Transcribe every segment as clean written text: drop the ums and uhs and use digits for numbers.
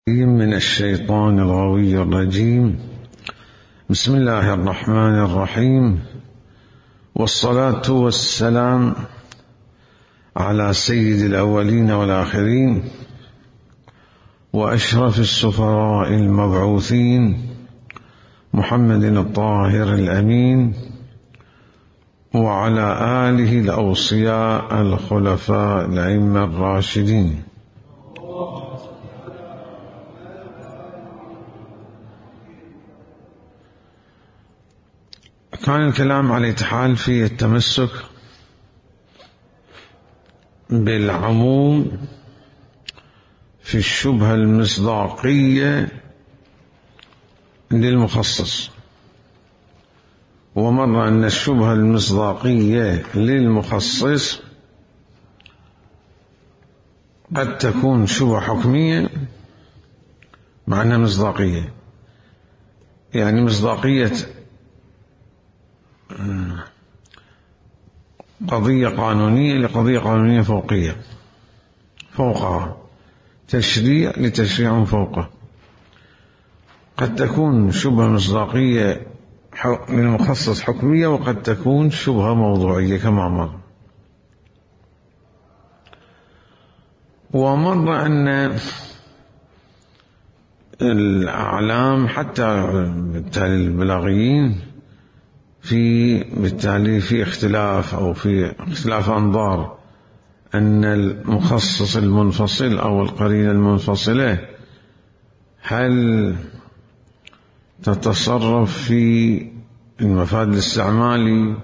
من الشيطان الغوي الرجيم. بسم الله الرحمن الرحيم، والصلاة والسلام على سيد الأولين والآخرين وأشرف السفراء المبعوثين محمد الطاهر الأمين، وعلى آله الأوصياء الخلفاء الأئمة الراشدين. كان الكلام على حال في التمسك بالعموم في الشبهة المصداقية للمخصص، ومر أن الشبهة المصداقية للمخصص قد تكون شبهة حكمية معناها مصداقية، يعني مصداقية قضية قانونية لقضية قانونية فوقها تشريع لتشريع فوقه. قد تكون شبهة مصداقية للمخصص حكمية، وقد تكون شبهة موضوعية كما مر. ومر أن الأعلام حتى بالتالي البلاغيين بالتالي في اختلاف أو في اختلاف أنظار أن المخصص المنفصل أو القرينة المنفصلة هل تتصرف في المفاد الاستعمالي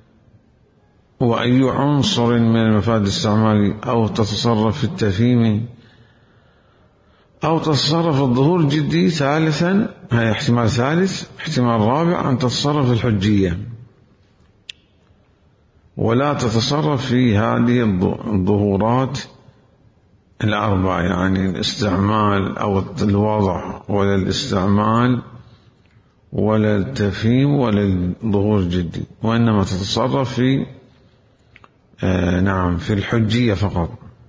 وأي عنصر من المفاد الاستعمالي، أو تتصرف في التفهيم، أو تتصرف الظهور الجدي. ثالثا، هذا احتمال ثالث. احتمال رابع أن تتصرف الحجية ولا تتصرف في هذه الظهورات الأربعة، يعني الاستعمال أو الوضع ولا الاستعمال ولا التفهيم ولا الظهور الجدي، وإنما تتصرف في في الحجية فقط.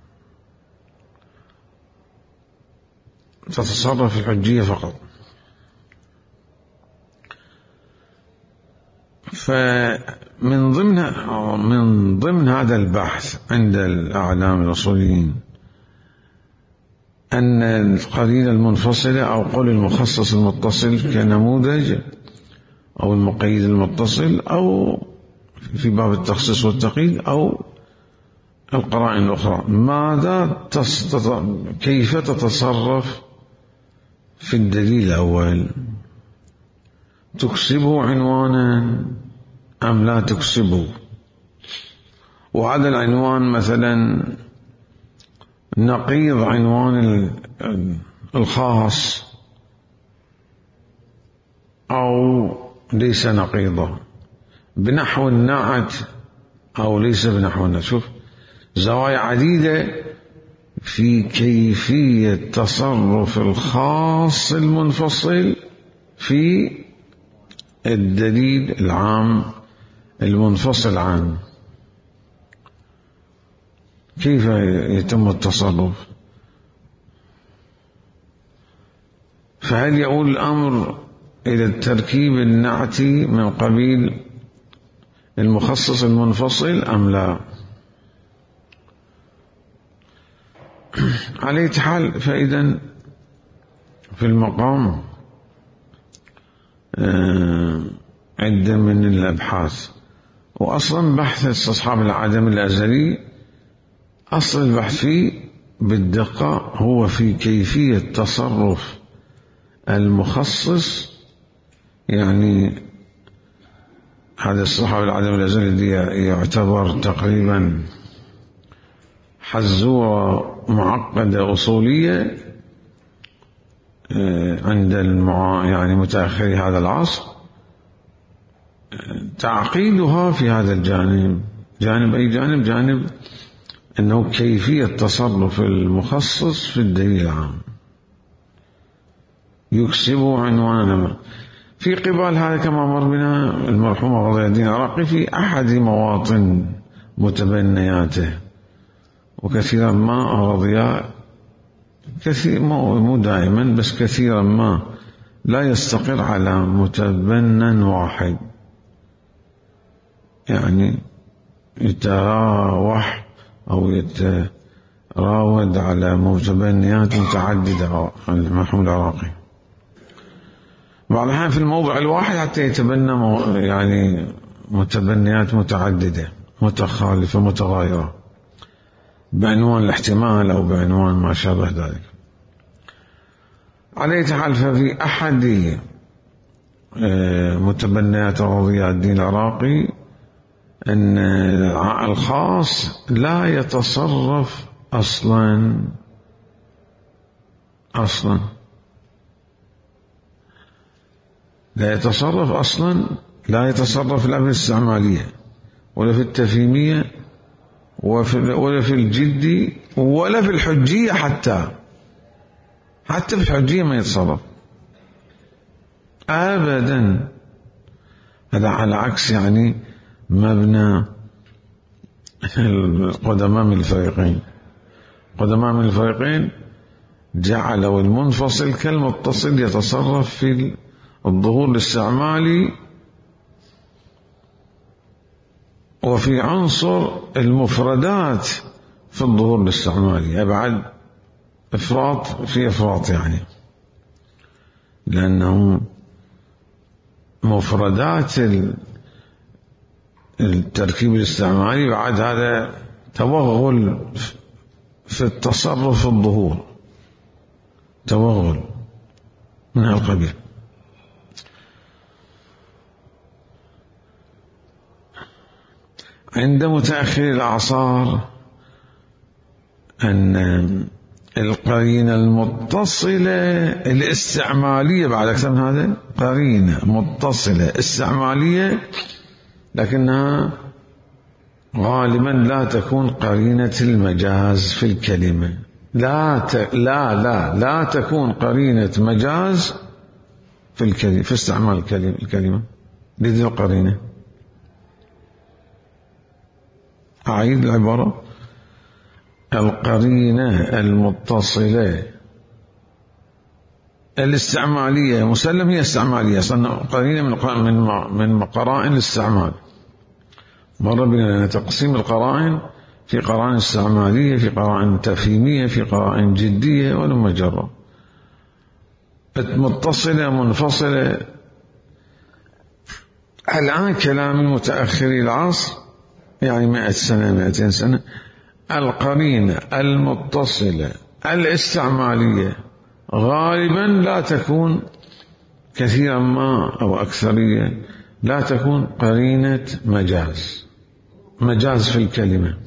تتصرف في الحجية فقط. فمن ضمن هذا البحث عند الأعلام الأصوليين أن القرينة المنفصلة أو قول المخصص المتصل كنموذج، أو المقيد المتصل، أو في باب التخصيص والتقييد، أو القرائن الأخرى، كيف تتصرف في الدليل الأول؟ تكسبه عنوانا أم لا تكسبه؟ وهذا العنوان مثلا نقيض عنوان الخاص أو ليس نقيضه، بنحو النعت أو ليس بنحو النعت. شوف، زوايا عديدة في كيفية تصرف الخاص المنفصل في الدليل العام المنفصل عنه. كيف يتم التصرف؟ فهل يؤول الأمر إلى التركيب النعتي من قبيل المخصص المنفصل أم لا؟ على أي حال، فإذا في المقام عدة من الأبحاث، وأصلا بحث استصحاب العدم الأزلي أصل البحث فيه بالدقة هو في كيفية تصرف المخصص. يعني هذا استصحاب العدم الأزلي الذي يعتبر تقريبا حزورة معقدة أصولية عند يعني متأخري هذا العصر. تعقيدها في هذا الجانب، جانب أنه كيفية تصرف المخصص في الدليل العام يكسبه عنوانا. في قبال هذا كما مر بنا المرحوم رضي الدين العراقي في أحد مواطن متبنياته، وكثيرا ما رضي كثير، مو دائما بس كثيرا ما لا يستقر على متبنى واحد، يعني يتراوح أو يتراود على متبنيات متعددة المرحوم العراقي. بعض الأحيان في الموضع الواحد حتى يتبنى يعني متبنيات متعددة متخالفة متغايرة بعنوان الاحتمال أو بعنوان ما شابه ذلك. على أي حال، ففي أحد متبنيات الرضيع الدين العراقي أن الخاص لا يتصرف أصلا لا يتصرف أصلا، لا يتصرف لا في الاستعمالية ولا في التفهيمية ولا في الجدي ولا في الحجية، حتى في الحجية ما يتصرف أبدا. هذا على عكس يعني مبنى القدماء من الفريقين جعلوا المنفصل كالمتصل يتصرف في الظهور الاستعمالي وفي عنصر المفردات في الظهور الاستعمالي. أبعد إفراط في إفراط، يعني لأنه مفردات التركيب الاستعمالي بعد هذا توغل في التصرف في الظهور، توغل من هالقبيل. عند متأخر الأعصار أن القرينة المتصلة الاستعمالية، بعد أكثر من هذا، قرينة متصلة استعمالية لكنها غالبا لا تكون قرينة المجاز في الكلمة. لا تكون قرينة مجاز في الكلمة، في استعمال الكلمة لذي القرينة. أعيد العبارة: القرينة المتصلة الاستعمالية، مسلم هي استعمالية، قرينة من قرائن الاستعمال. مر بنا تقسيم القرائن في قرائن استعمالية، في قرائن تفهيمية، في قرائن جدية، ولما جرى متصلة منفصلة. الآن كلام المتأخري العصر، يعني 100 سنة 200 سنة، القرينة المتصلة الاستعمالية غالبا لا تكون، كثيرا ما أو أكثرية لا تكون قرينة مجاز في الكلمة.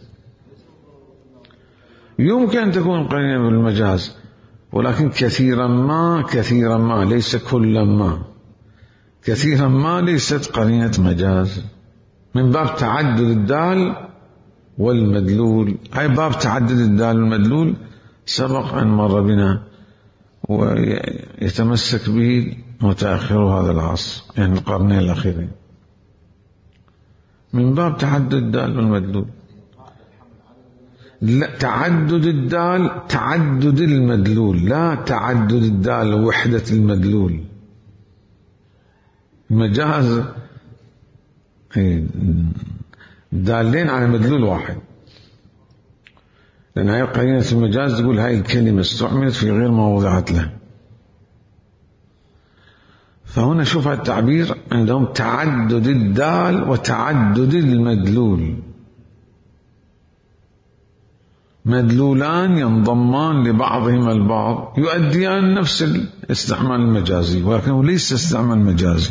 يمكن أن تكون قرينة بالمجاز، ولكن كثيرا ما ليس كلا ما، كثيرا ما ليست قرينة مجاز، من باب تعدد الدال والمدلول. أي باب تعدد الدال والمدلول سبق أن مر بنا، ويتمسك به متأخر هذا العصر، يعني القرنين الأخيرين، من باب تعدد الدال والمدلول. لا، تعدد الدال تعدد المدلول، لا تعدد الدال وحدة المدلول. المجاز دالين على مدلول واحد، لأن هاي قرينة المجاز تقول هاي الكلمة استعملت في غير ما وضعت له. فهنا شوف التعبير عندهم تعدد الدال وتعدد المدلول، مدلولان ينضمان لبعضهما البعض يؤديان نفس الاستعمال المجازي، ولكنه ليس استعمال مجازي.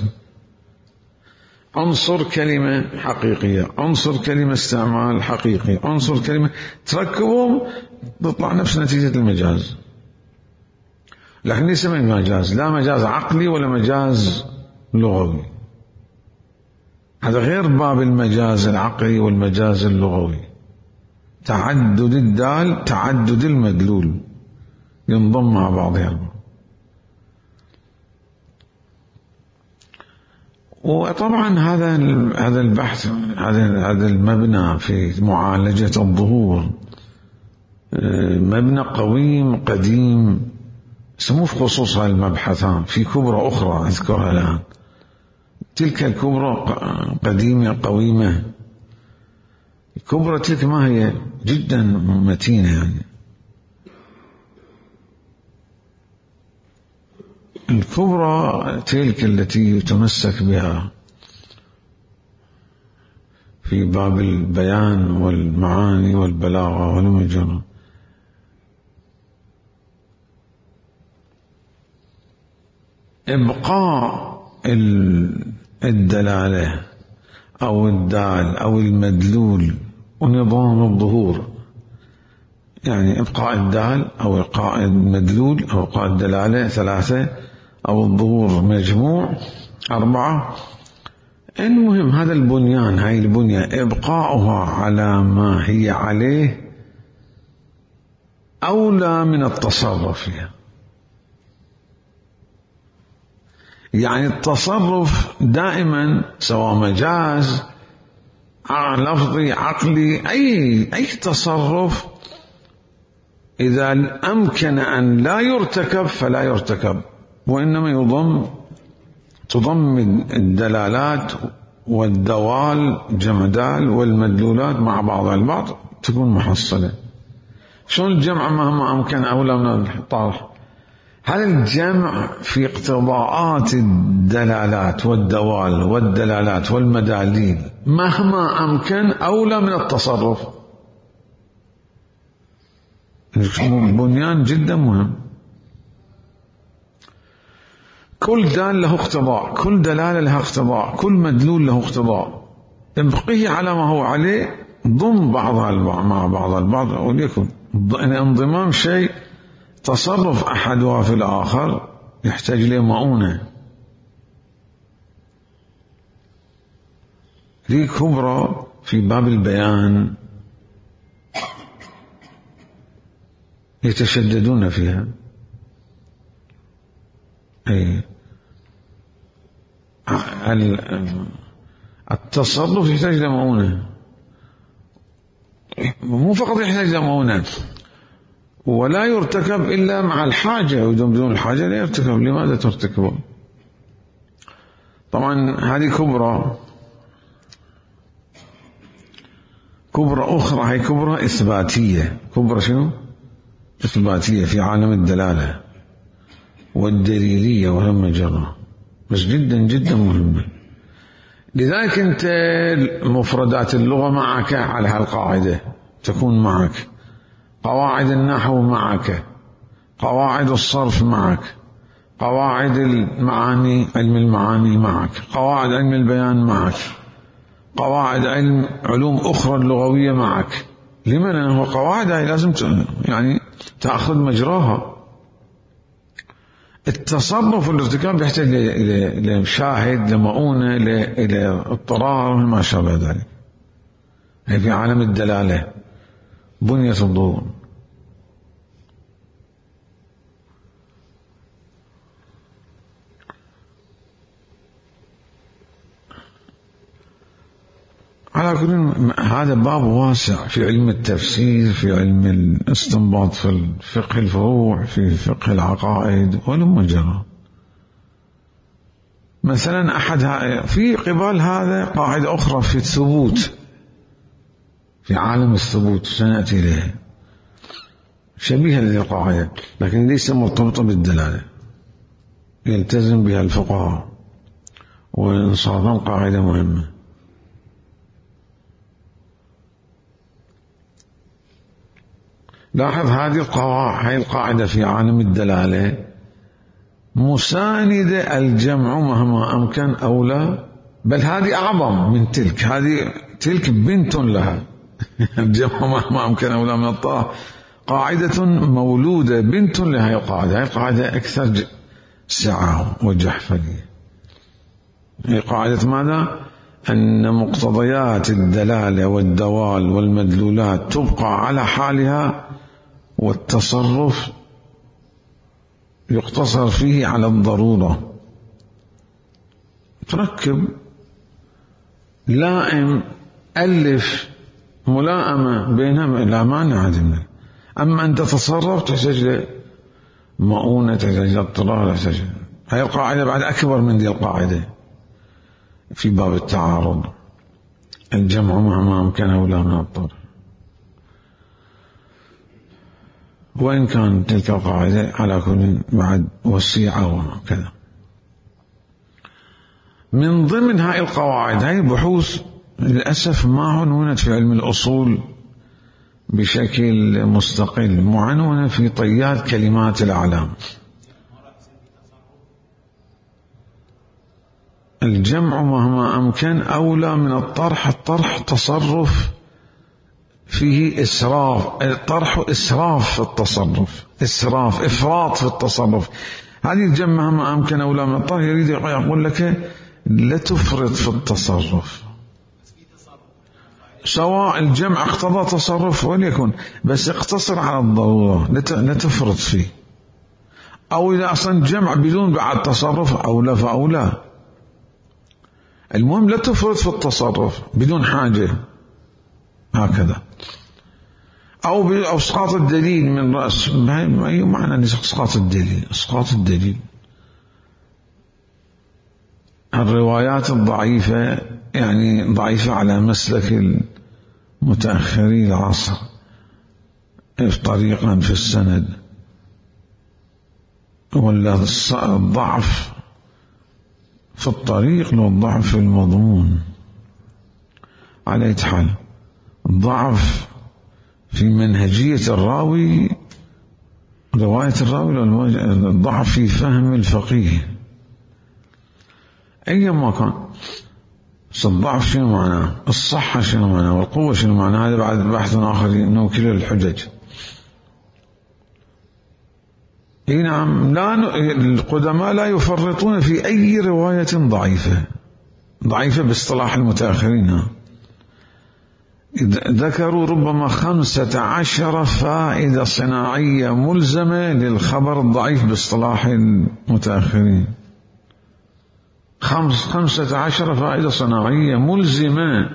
عنصر كلمة حقيقية، عنصر كلمة استعمال حقيقي، عنصر كلمة، تركبهم تطلع نفس نتيجة المجاز، لكن ليس من مجاز، لا مجاز عقلي ولا مجاز لغوي. هذا غير باب المجاز العقلي والمجاز اللغوي. تعدد الدال تعدد المدلول ينضم مع بعضها البعض. وطبعا هذا البحث، هذا المبنى في معالجة الظهور مبنى قويم قديم، مو في خصوص هذا المبحث، في كبرى أخرى أذكرها الآن. تلك الكبرى قديمة قويمة، الكبرى تلك ما هي جدا متينة يعني. الكبرى تلك التي يتمسك بها في باب البيان والمعاني والبلاغة والمجرى. إبقاء الدلالة أو الدال أو المدلول ونظام الظهور، يعني إبقاء الدال أو إبقاء المدلول أو إبقاء الدلالة 3 أو الظهور مجموع 4. المهم هذا البنيان، هاي البنية إبقاؤها على ما هي عليه أولى من التصرف فيها. يعني التصرف دائما سواء مجاز لفظي عقلي أي تصرف إذا أمكن أن لا يرتكب فلا يرتكب، وإنما تضم الدلالات والدوال جمدال والمدلولات مع بعضها البعض تكون محصلة. شلون الجمع مهما أمكن أولى من الطرح؟ هذا الجمع في اقتضاءات الدلالات والدوال والدلالات والمداليل مهما أمكن أولى من التصرف. بنيان جدا مهم. كل دال له اقتضاء، كل دلالة لها اقتضاء، كل مدلول له اقتضاء، ابقيه على ما هو عليه، ضم بعضها البعض مع بعض البعض، وليكن انضمام شيء تصرف أحدها في الآخر يحتاج لمؤونة. لي كبرى في باب البيان يتشددون فيها. التصرف يحتاج لمؤونة، مو فقط يحتاج لمؤونة، ولا يرتكب إلا مع الحاجة، بدون الحاجة لا يرتكب. لماذا ترتكب؟ طبعا هذه كبرى أخرى، هي كبرى إثباتية. كبرى شنو؟ إثباتية في عالم الدلالة والدليلية والمجرة، بس جدا جدا مهمة. لذلك أنت مفردات اللغة معك على هالقاعدة تكون معك، قواعد النحو معك، قواعد الصرف معك، قواعد المعاني علم المعاني معك، قواعد علم البيان معك، قواعد علوم أخرى اللغوية معك. لمن هو قواعد هاي لازم يعني تأخذ مجراها. التصرف والارتكاب يحتاج إلى شاهد، لمؤونة، إلى اضطرار وما شابه ذلك. هي في عالم الدلالة بنية الظهور. على كل هذا باب واسع في علم التفسير، في علم الاستنباط، في فقه الفروع، في فقه العقائد والمجرى. مثلا في قبال هذا قاعدة أخرى في الثبوت، في عالم الثبوت سنأتي إليها، شبيهة لهذه القاعدة لكن ليس مرتبطة بالدلالة، يلتزم بها الفقهاء وإنصافا قاعدة مهمة. لاحظ هذه القاعدة في عالم الدلالة مساندة الجمع مهما أمكن أولى، بل هذه أعظم من تلك. تلك بنت لها الجمع مهما أمكن أولى من الطاعة، قاعدة مولودة بنت لها القاعدة. هي قاعدة أكثر سعة وجحفلية. هي قاعدة ماذا؟ أن مقتضيات الدلالة والدوال والمدلولات تبقى على حالها، والتصرف يقتصر فيه على الضرورة. تركب لائم ألف ملائمة بينهم لا مانع منه. أما أن تتصرف تحتاج لمؤونة، تحتاج لاضطرار، تحتاج. هاي القاعدة بعد أكبر من دي القاعدة في باب التعارض، الجمع مهما أمكن أولى من الطرح، وإن كان تلك القاعدة على كل بعد وسيعة وكذا. من ضمن هاي القواعد، هاي بحوث للأسف ما عنونت في علم الأصول بشكل مستقل، معنونة في طيات كلمات الأعلام. الجمع مهما أمكن أولى من الطرح. الطرح تصرف فيه إسراف، الطرح إسراف في التصرف، إسراف إفراط في التصرف. هذه الجمع مهما أمكن أولى من الطرح يريد يقول لك لا تفرط في التصرف، سواء الجمع اقتضى تصرف وليكن، بس اقتصر على الضرورة، لا تفرط فيه. أو إذا أصلا جمع بدون بعد تصرف أولى فأولى، المهم لا تفرط في التصرف بدون حاجة هكذا. أو إسقاط الدليل من رأس، ما أي معنى إسقاط الدليل؟ إسقاط الدليل الروايات الضعيفة، يعني ضعيفة على مسلك المتأخري العصر، طريقا في السند، ولا الضعف في الطريق لو الضعف في المضمون. على أي حال الضعف في منهجية الراوي، رواية الراوي، الضعف في فهم الفقيه أيما كان. الضعف شنو معناه؟ الصحة شنو معناه؟ والقوة شنو معناه؟ هذا بعد بحث آخر نوكل الحجج. نعم، القدماء لا يفرطون في أي رواية ضعيفة باصطلاح المتأخرين. ذكروا ربما 15 فائدة صناعية ملزمة للخبر الضعيف باصطلاح المتأخرين. 15 فائدة صناعية ملزمة،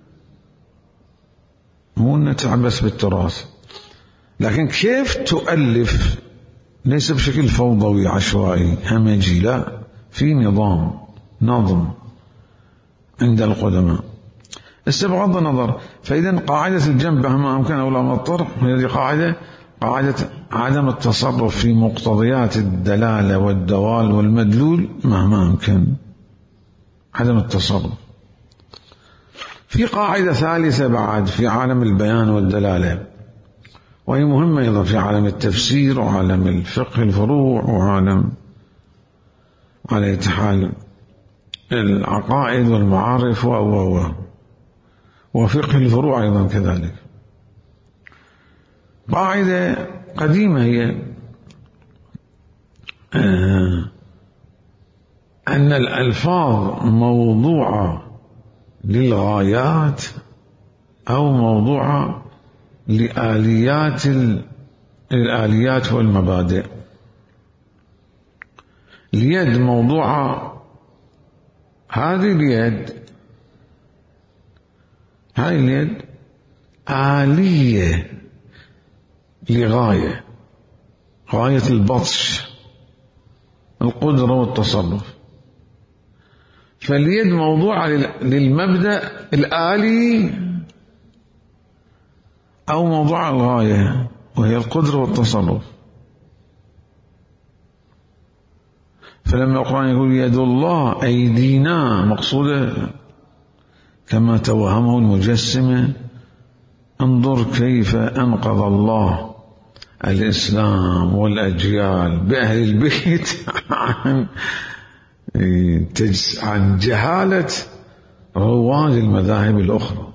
مو نتعبث بالتراث. لكن كيف تؤلف ليس بشكل فوضوي عشوائي همجي، لا، في نظم عند القدماء. بغض النظر، فإذا قاعدة الجنب مهما أمكن أولى من الطرح، هذه قاعدة عدم التصرف في مقتضيات الدلالة والدوال والمدلول مهما أمكن، عدم التصرف. في قاعدة ثالثة بعد في عالم البيان والدلالة، وهي مهمة أيضا في عالم التفسير وعالم الفقه الفروع وعالم على حال العقائد والمعارف وفقه الفروع أيضا كذلك. قاعدة قديمة هي أن الألفاظ موضوعة للغايات أو موضوعة لآليات والمبادئ. اليد موضوعة، هذه اليد، هاي اليد آلية لغاية، غاية البطش، القدرة والتصرف. فاليد موضوعة للمبدأ الآلي أو موضوع الغاية وهي القدرة والتصرف. فلما القرآن يقول يد الله أيدينا، مقصودة كما توهمه المجسمة، انظر كيف أنقذ الله الإسلام والأجيال بأهل البيت عن جهالة رواد المذاهب الأخرى.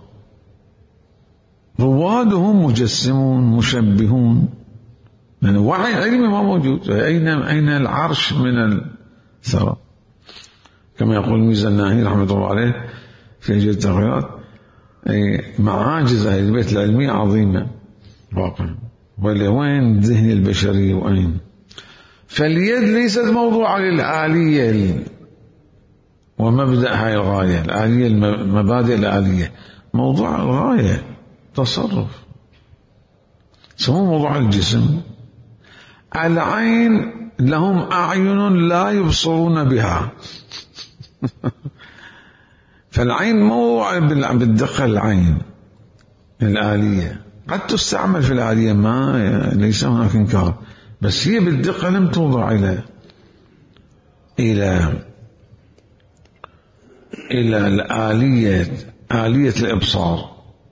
روادهم مجسمون مشبهون، يعني وعي علمي ما موجود. أين العرش من الثرى؟ كما يقول الميزاني رحمة الله عليه في جل التغييرات، معاجز أهل البيت العلمية عظيمة واقع، وين الذهن البشري وأين؟ فاليد ليست موضوعة للآلية ومبدأ هاي الغاية، الآلية المبادئ الآلية، موضوع الغاية تصرف. يسموه موضوع الجسم. العين لهم أعين لا يبصرون بها. فالعين مو بالدقة، العين الآلية قد تستعمل في الآلية، ما ليس هناك إنكار، بس هي بالدقة لم توضع إلى الآلية، آلية الإبصار،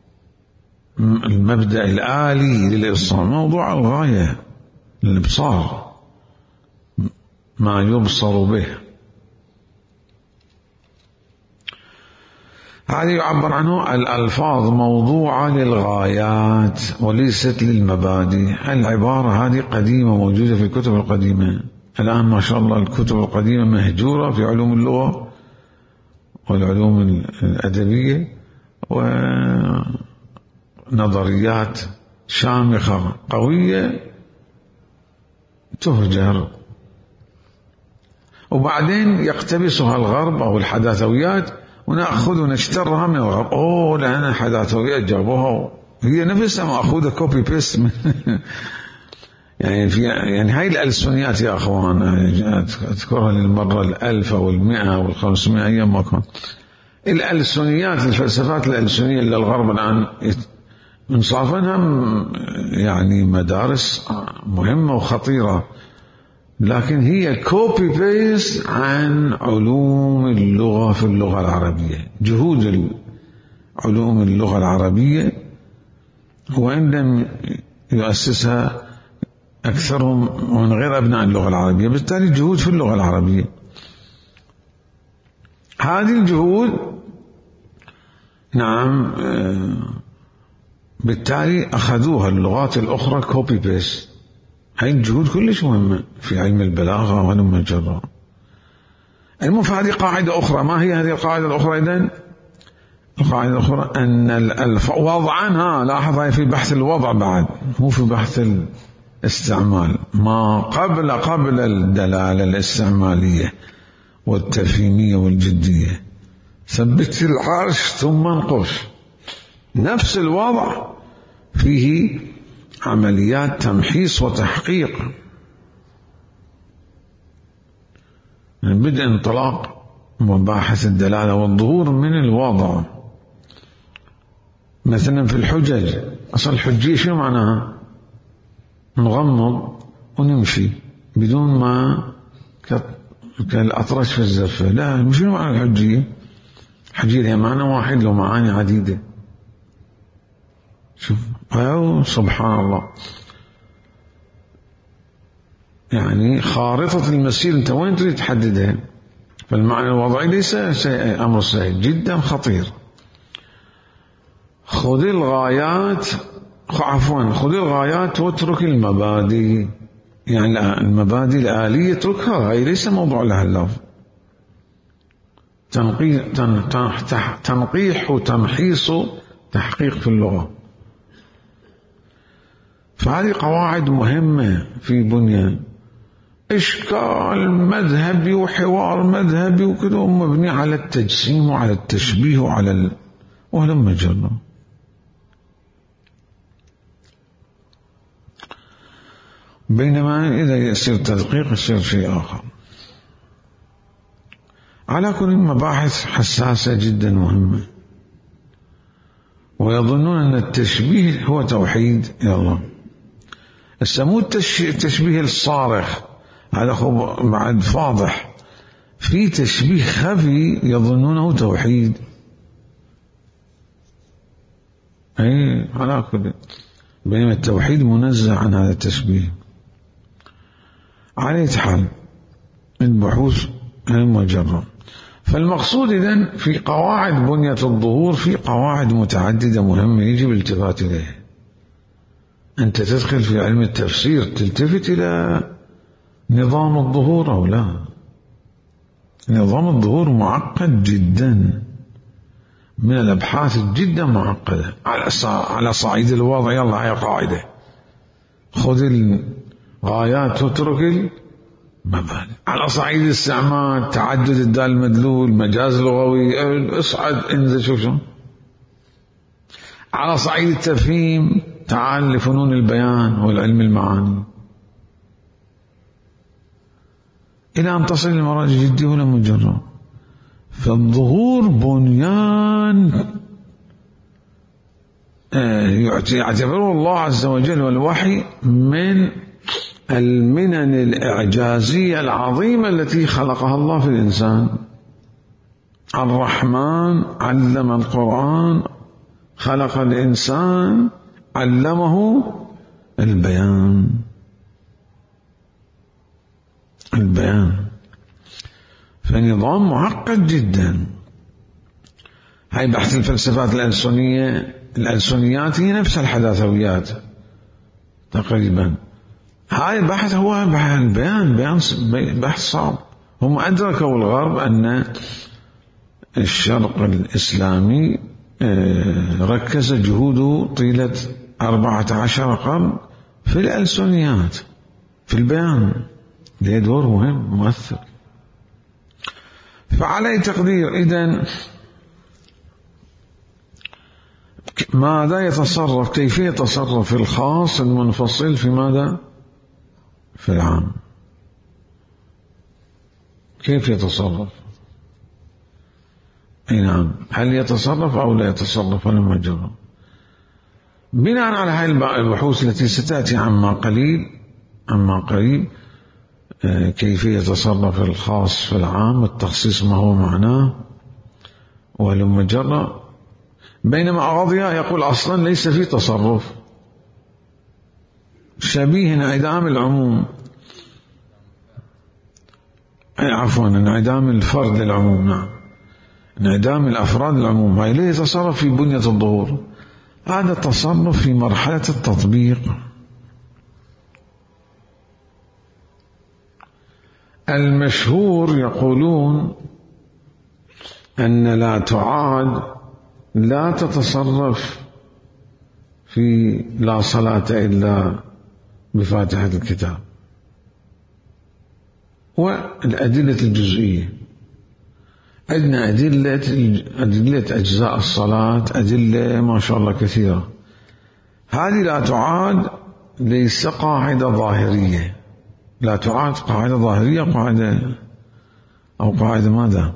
المبدأ الآلي للإبصار، موضوع الغاية الإبصار، ما يبصر به. هذه يعبر عنه الألفاظ موضوعة للغايات وليست للمبادئ. العبارة هذه قديمة، موجودة في الكتب القديمة. الآن ما شاء الله الكتب القديمة مهجورة في علوم اللغة والعلوم الأدبية، ونظريات شامخة قوية تهجر، وبعدين يقتبسها الغرب أو الحداثويات ونأخذ ونشترها من الغرب. لأن الحداثويات جابوها، هي نفسها مأخوذة كوبي بيست يعني هاي الألسنيات يا أخوان، أذكرها للمرة 1000 أو 100 أو 500 أيام ما كان. الألسنيات، الفلسفات الألسنية اللي الغرب الآن منصافنها يعني مدارس مهمة وخطيرة، لكن هي كوبي بيست عن علوم اللغة في اللغة العربية. جهود علوم اللغة العربية وإن لم يؤسسها أكثرهم من غير أبناء اللغة العربية، بالتالي جهود في اللغة العربية. هذه الجهود نعم بالتالي أخذوها اللغات الأخرى كوبي بيست. هاي الجهود كلش مهمة في علم البلاغة ولما جرى. المهم هذه قاعدة أخرى. ما هي هذه القاعدة الأخرى إذن؟ القاعدة الأخرى أن وضعا، لاحظ هاي في بحث الوضع بعد، مو في بحث الاستعمال. ما قبل الدلالة الاستعمالية والتفهيمية والجدية. ثبت العرش ثم انقش. نفس الوضع فيه عمليات تمحيص وتحقيق، من بدء انطلاق مباحث الدلالة والظهور من الوضع. مثلا في الحجج، أصل الحجية شو معناها؟ نغمض ونمشي بدون ما كالأطرش في الزفة. لا، شنو معنى الحجية؟ الحجية هي معنى واحد له معاني عديدة. شوف سبحان الله، يعني خارطة المسير أنت وين تريد تحددها؟ فالمعنى الوضعي ليس أمر سهل، جدا خطير. خذ الغايات واترك المبادئ. يعني المبادئ الآلية اتركها، هي ليس موضوع لها اللفظ. تنقيح وتمحيص تحقيق في اللغة. فهذه قواعد مهمة في بنيان إشكال مذهبي وحوار مذهبي وكذا مبني على التجسيم وعلى التشبيه ولما جرى. بينما إذا يصير تدقيق يصير شيء آخر. على كل مباحث حساسة جدا مهمة، ويظنون أن التشبيه هو توحيد. يا الله، يسموه التشبيه الصارخ. هذا بعد فاضح. في تشبيه خفي يظنونه توحيد. على كل، بينما التوحيد منزه عن هذا التشبيه. على حال البحوث المجرة. فالمقصود إذن في قواعد بنية الظهور في قواعد متعددة مهمة يجب الالتفات إليها. أنت تدخل في علم التفسير تلتفت إلى نظام الظهور أو لا؟ نظام الظهور معقد جدا، من الأبحاث جدا معقدة. على صعيد الوضع يلا هي قاعدة: خذ الغايات واترك المبادئ. على صعيد الاستعمال تعدد الدال المدلول، مجاز لغوي، اصعد انزل. شوف على صعيد التفهيم تعال لفنون البيان والعلم المعاني إلى أن تصل لمراجع جدي ولا مجرد. فالظهور بنيان يعتبره الله عز وجل والوحي من المنن الإعجازية العظيمة التي خلقها الله في الإنسان. الرحمن علم القرآن، خلق الإنسان، علمه البيان. فنظام معقد جدا. هاي بحث الفلسفات الألسنيات هي نفس الحداثويات تقريبا. هاي البحث هو بحث البيان، بحث صعب. هم أدركوا الغرب أن الشرق الإسلامي ركز جهوده طيلة 14 قرن في الألسنيات، في البيان، له دور مهم مؤثر. فعلى تقدير إذن ماذا يتصرف، كيف يتصرف في الخاص المنفصل في ماذا؟ في العام. كيف يتصرف؟ أي نعم، هل يتصرف أو لا يتصرف؟ ولا مجرد. بناء على هذه البحوث التي ستأتي عما قريب كيف يتصرف الخاص في العام، التخصيص ما هو معناه، ولا مجرد. بينما أغاضياء يقول أصلا ليس في تصرف، شبيه انعدام العموم، عفوا انعدام الفرد العموم، نعم، انعدام الأفراد العموم. هاي ليه يتصرف في بنية الظهور؟ هذا تصرف في مرحلة التطبيق. المشهور يقولون أن لا تعاد لا تتصرف في لا صلاة إلا بفاتحة الكتاب، والأدلة الجزئية. عندنا أدلة أجزاء الصلاة، أدلة ما شاء الله كثيرة. هذه لا تعاد ليس قاعدة ظاهرية، لا تعاد قاعدة ظاهرية، قاعدة ماذا؟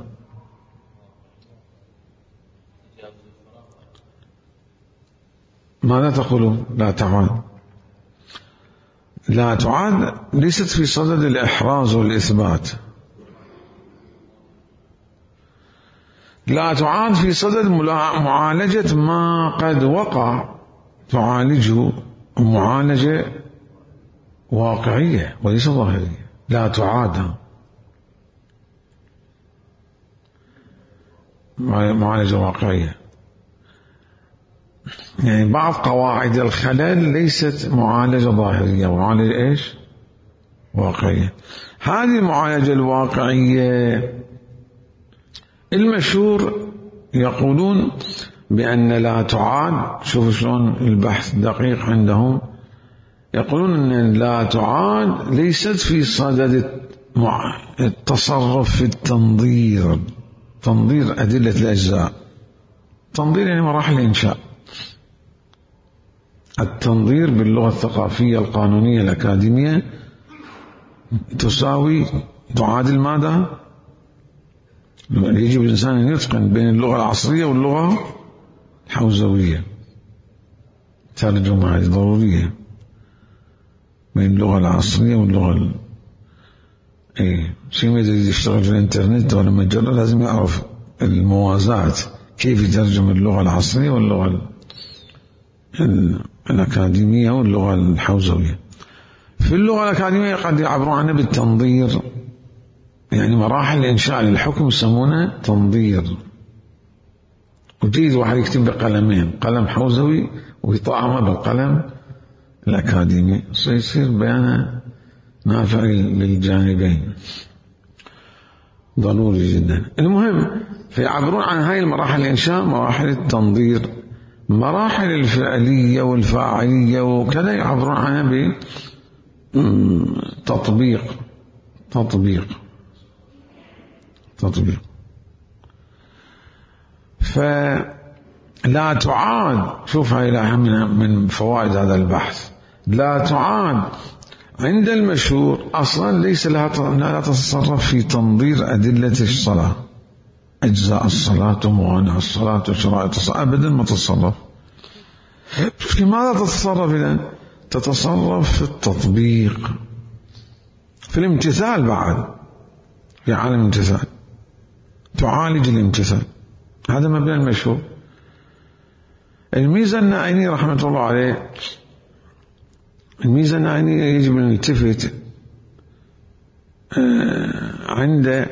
ماذا تقولون؟ لا تعاد ليست في صدد الإحراز والإثبات، لا تعاد في صدد معالجة ما قد وقع، تعالجه معالجة واقعية وليس ظاهرية. لا تعاد معالجة واقعية، يعني بعض قواعد الخلل ليست معالجة ظاهرية، معالجة واقعية. هذه المعالجة الواقعية المشهور يقولون بأن لا تعاد. شوفوا شلون البحث دقيق عندهم. يقولون أن لا تعاد ليست في صدد التصرف في التنظير، تنظير أدلة الأجزاء. تنظير يعني مراحل الإنشاء. التنظير باللغة الثقافية القانونية الأكاديمية تعادل ماذا؟ يجب الإنسان أن يتقن بين اللغة العصرية واللغة الحوزوية، ترجمة هذه ضرورية بين اللغة العصرية واللغة شيء ما يريد يشتغل في الإنترنت ولا مجلة لازم يعرف الموازاة، كيف يترجم اللغة العصرية واللغة الأكاديمية واللغة الحوزوية. في اللغة الأكاديمية قد يعبرون عنها بالتنظير، يعني مراحل الإنشاء للحكم يسمونها تنظير. وجيد واحد يكتب بقلمين، قلم حوزوي ويطعمه بالقلم الأكاديمي، يصير بيانه نافع للجانبين، ضروري جدا. المهم فيعبرون عن هاي المراحل الإنشاء مراحل التنظير، مراحل الفعلية والفاعلية وكذا يعبرون عنها بتطبيق. لا تعاد، شوف هاي من فوائد هذا البحث، لا تعاد عند المشهور أصلا ليس لها لا تتصرف في تنظير أدلة الصلاة، أجزاء الصلاة وموانع الصلاة وشرائط الصلاة أبدا ما تتصرف. في ماذا تتصرف إذن؟ تتصرف في التطبيق، في الامتثال، بعد في عالم الامتثال تعالج الامتثال. هذا مبنى المشهور. الميزة النائني رحمة الله عليه، الميزة النائني يجب أن يلتفت عند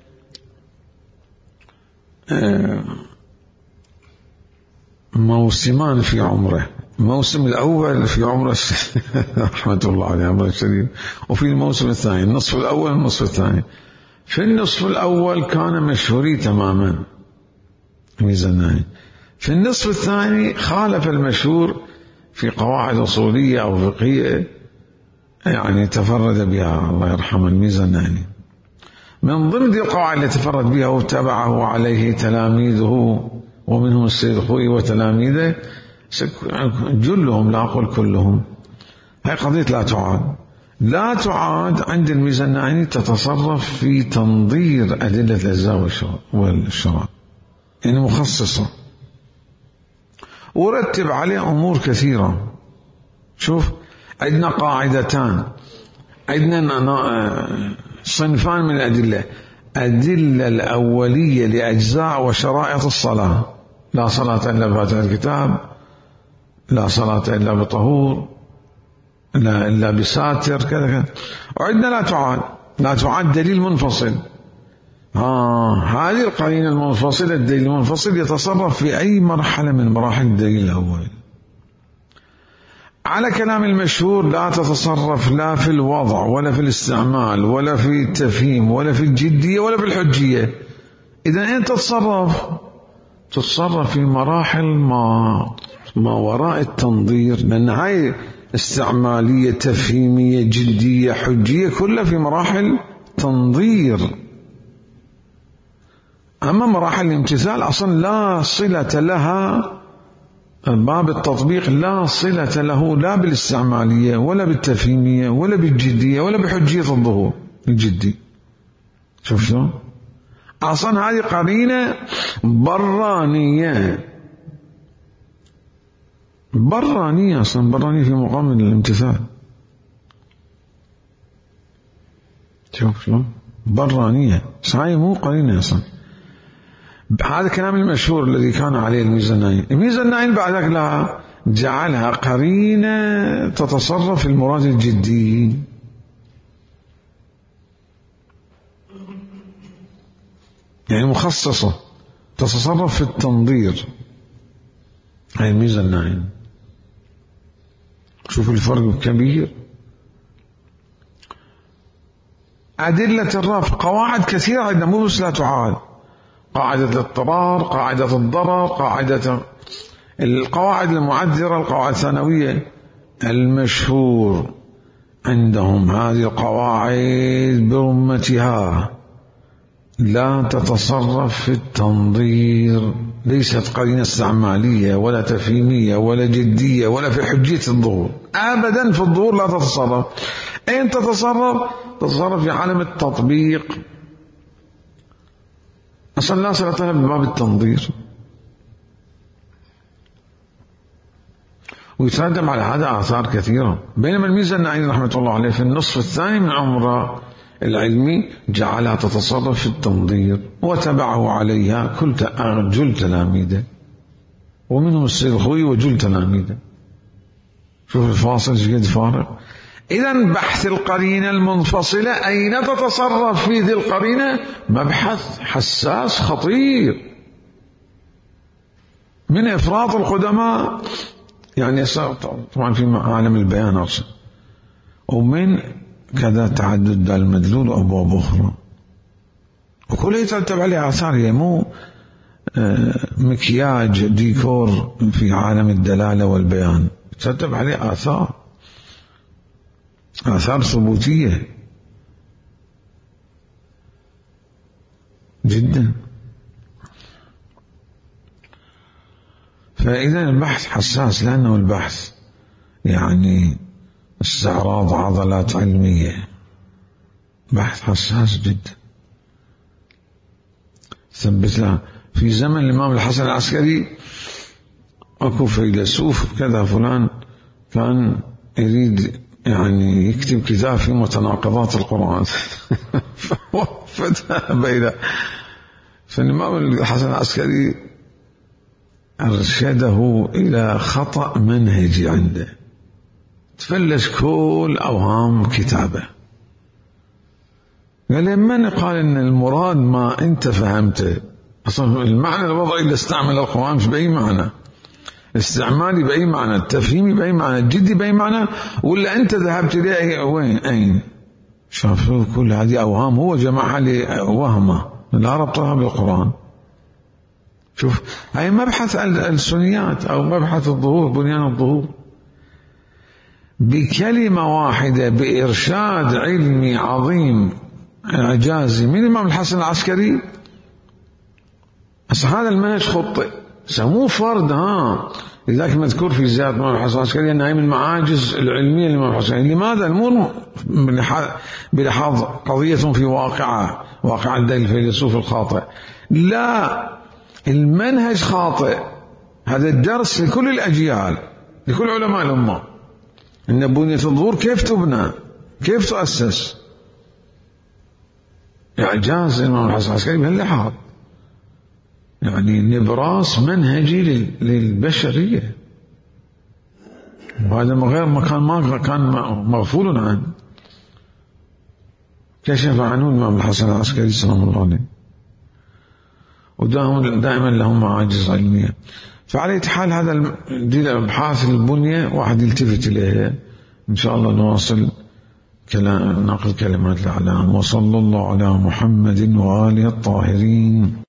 موسمان في عمره. الموسم الأول في عمره رحمة الله عليه عمره الشريف، وفي الموسم الثاني، النصف الأول والنصف الثاني. في النصف الأول كان مشهوري تماما الميزة النائني. في النصف الثاني خالف المشهور في قواعد أصولية أو فقهية يعني تفرد بها الله يرحمه الميزة النائني. من ضمن القواعد التي تفرد بها وتبعه عليه تلاميذه، ومنهم السيد الخوئي وتلاميذه جلهم لا أقول كلهم. هاي قضية لا تعاد. لا تعاد عند الميزة النائني تتصرف في تنظير أدلة الأجزاء والشرائط، يعني مخصصة، ورتب عليه أمور كثيرة. شوف، عندنا قاعدتان، عندنا صنفان من الأدلة. أدلة الأولية لأجزاء وشرائط الصلاة، لا صلاة إلا بفاتحة الكتاب، لا صلاة إلا بطهور، لا إلا بساتر، كذا كذا. وعندنا لا تعاد، لا تعاد دليل منفصل. هذه القرينة المنفصلة، الدليل المنفصل يتصرف في أي مرحلة من مراحل الدليل الأول. على كلام المشهور لا تتصرف لا في الوضع ولا في الاستعمال ولا في التفهيم ولا في الجدية ولا في الحجية. إذن أنت تتصرف في مراحل ما وراء التنظير، لأن هاي استعمالية، تفهيمية، جدية، حجية، كلها في مراحل تنظير. أما مراحل الامتثال أصلا لا صلة لها، باب التطبيق لا صلة له لا بالاستعمالية ولا بالتفهيمية ولا بالجدية ولا بحجية الظهور الجدي. شوف شلون؟ أصلا هذه قرينة برانية، أصلا برانية في مقام الامتثال. شوف شلون؟ برانية، صحيح مو قرينة أصلا. هذا كلام المشهور الذي كان عليه الميزة النائني. الميزة النائني بعد ذلك لا جعلها قرينة تتصرف في المراد الجدي. يعني مخصصة تتصرف في التنظير، هي الميزة النائني. شوف الفرق كبير. أدلة الرفع قواعد كثيرة عندنا، مو بس لا تعاد. قاعدة الاضطرار، قاعدة الضرر، قاعدة القواعد المعذرة، القواعد الثانوية. المشهور عندهم هذه القواعد برمتها لا تتصرف في التنظير، ليست قرينة استعمالية ولا تفهيمية ولا جدية ولا في حجية الظهور أبدا. في الظهور لا تتصرف. أين تتصرف في عالم التطبيق، أصلا لا صلة لها بباب التنظير. ويترتب على هذا آثار كثيرة. بينما الميزة النائني رحمة الله عليه في النصف الثاني من عمره العلمي جعلها تتصرف في التنظير، وتبعه عليها جل تلاميذه، ومنهم السيد الخوئي وجل تلاميذه. شوف الفاصل جد فارق. إذن بحث القرينة المنفصلة أين تتصرف في ذي القرينة مبحث حساس خطير. من إفراط القدماء يعني طبعا في عالم البيان أصلا، ومن كذا تعدد المدلول وأبواب أخرى، وكل يترتب عليه آثار. هي مو مكياج ديكور في عالم الدلالة والبيان، يترتب عليه آثار ثبوتية جدا. فإذا البحث حساس، لأنه البحث يعني استعراض عضلات علمية، بحث حساس جدا. ثبت له في زمن الإمام الحسن العسكري أكو فيلسوف كذا فلان كان يريد يعني يكتب كتاب في متناقضات القرآن فذهب إلى فالإمام الحسن العسكري أرشده إلى خطأ منهجي عنده، تفلش كل أوهام كتابه. قال من قال إن المراد ما أنت فهمته، أصلا المعنى الوضعي اللي استعمل القرآن مش بأي معنى، استعمالي بأي معنى، التفهيمي بأي معنى، الجدي بأي معنى، ولا أنت ذهبت إليه وين أين؟ شافوا كل هذه أوهام هو جمعها لوهمة لا ربطها بالقرآن. شوف هاي مبحث السنيات أو مبحث الظهور، بنيان الظهور، بكلمة واحدة بإرشاد علمي عظيم إعجازي من الإمام الحسن العسكري. بس هذا المنهج خطئ، سموه فرد لذلك مذكور في زيادة الإمام الحسن العسكري أنها من المعاجز العلمية للإمام الحسن العسكري. لماذا؟ الأمور بلحاظ قضية في واقع الفيلسوف الخاطئ، لا المنهج خاطئ. هذا الدرس لكل الأجيال، لكل علماء الأمة، أن بنية الظهور كيف تبنى، كيف تؤسس. إعجاز الإمام الحسن العسكري بهاللحاظ، يعني نبراس منهجي للبشرية، وهذا غير ما كان مغفول عنه. كشف عنه الإمام الحسن العسكري سلام الله عليه، ودائما لهم معاجز علمية. فعلى حال هذا دي أبحاث البنية واحد يلتفت إليها. إن شاء الله نواصل نقل كلمات الأعلام. وصلى الله على محمد وآله الطاهرين.